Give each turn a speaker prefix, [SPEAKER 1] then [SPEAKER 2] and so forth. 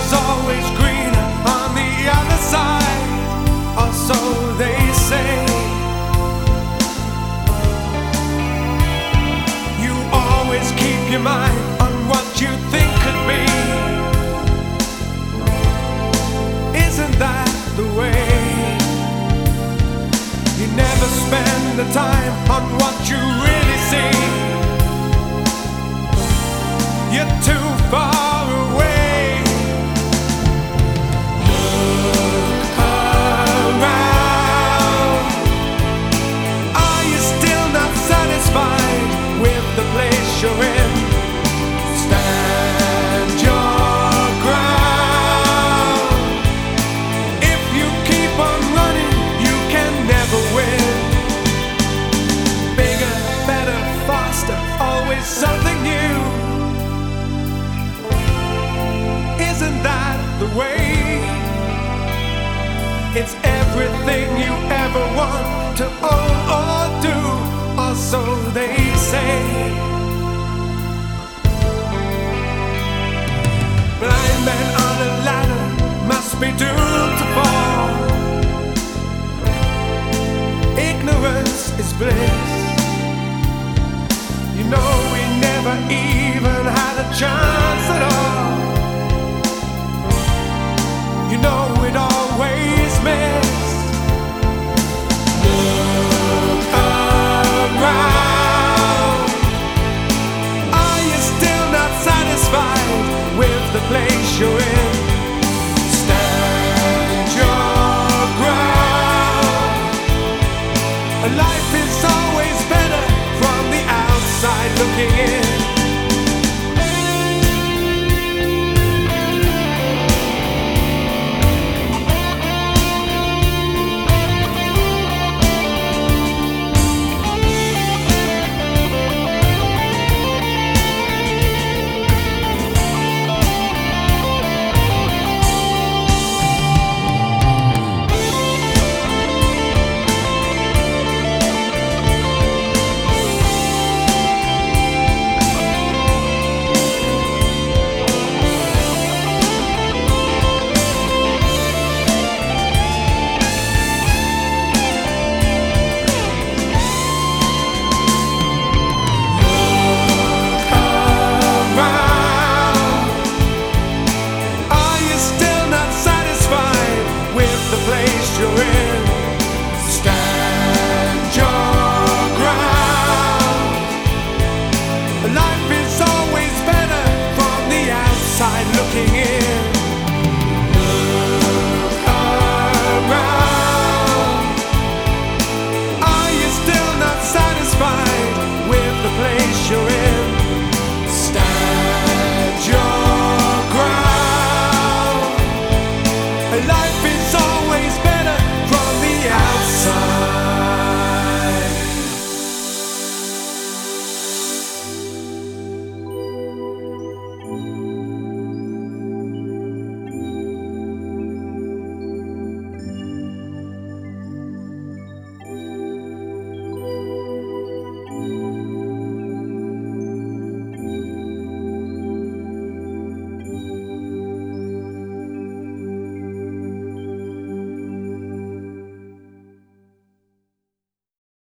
[SPEAKER 1] is always greener on the other side, or so they say. You always keep your mind on what you think could be. Isn't that the way? You never spend the time on what you really see. You're too far away. Look around. Are you still not satisfied with the place you're in? Stand your ground. If you keep on running, you can never win. Bigger, better, faster, always something new. Isn't that the way? It's everything you ever want to own or do, or so they say. Blind man on a ladder must be doomed to fall. Ignorance is bliss. You know we never even had a chance at all. You know we'd always miss. Look around. Are you still not satisfied with the place you're in? Stand your ground. Life is always better from the outside looking in.